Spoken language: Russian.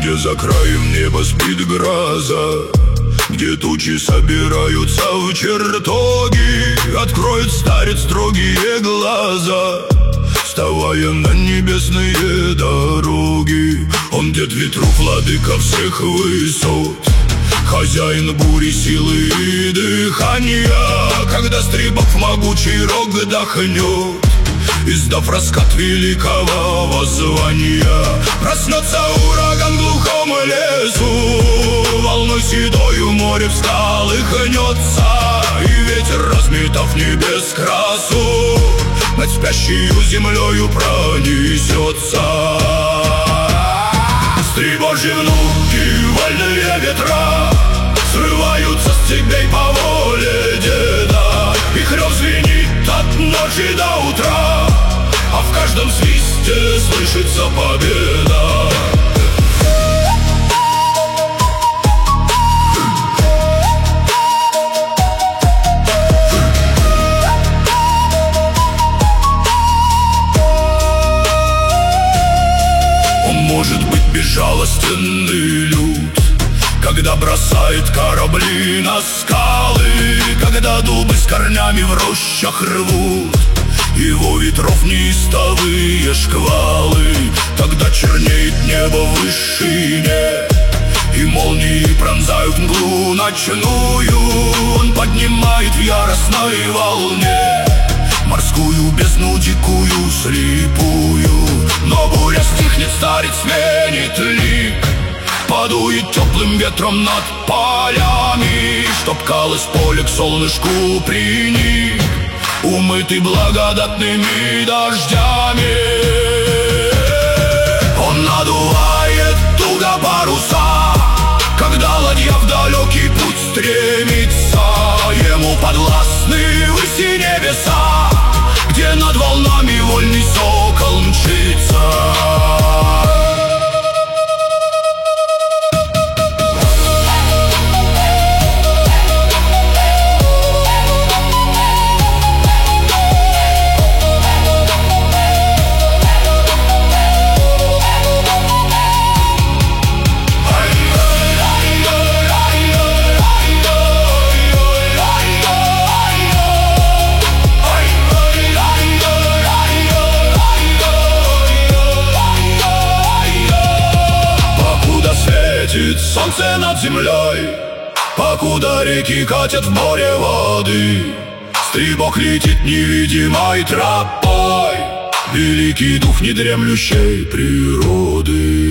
где за краем неба спит гроза, где тучи собираются в чертоги, откроет старец строгие глаза, вставая на небесные дороги. Он дед ветров, владыка всех высот, хозяин бури, силы и дыхания. Когда стрибок могучий рог дохнет, издав раскат великого воззвания, проснется ураган в глухом лесу, волной седою море в скалы хнется, и ветер, разметав небес красу, над спящей землею пронесется. Стребожьи внуки, вольные ветра, срываются с цепей по воле деда, их рев звенит от ночи до утра, а в каждом свисте слышится победа. Он может быть безжалостный люд, когда бросает корабли на скалы, когда дубы с корнями в рощах рвут его ветров неистовые шквалы. Тогда чернеет небо в вышине, и молнии пронзают мглу ночную. Он поднимает в яростной волне морскую бездну дикую, слепую. Но буря стихнет, старец сменит лик, подует теплым ветром над полями, чтоб колос поле к солнышку приник, умытый благодатными дождями. Он надувает туго паруса, когда ладья в далекий путь стремится. Ему подвластны выси небеса, где над волнами вольный сокол мчится. Солнце над землей, покуда реки катят в море воды, стрибок летит невидимой тропой, великий дух недремлющей природы.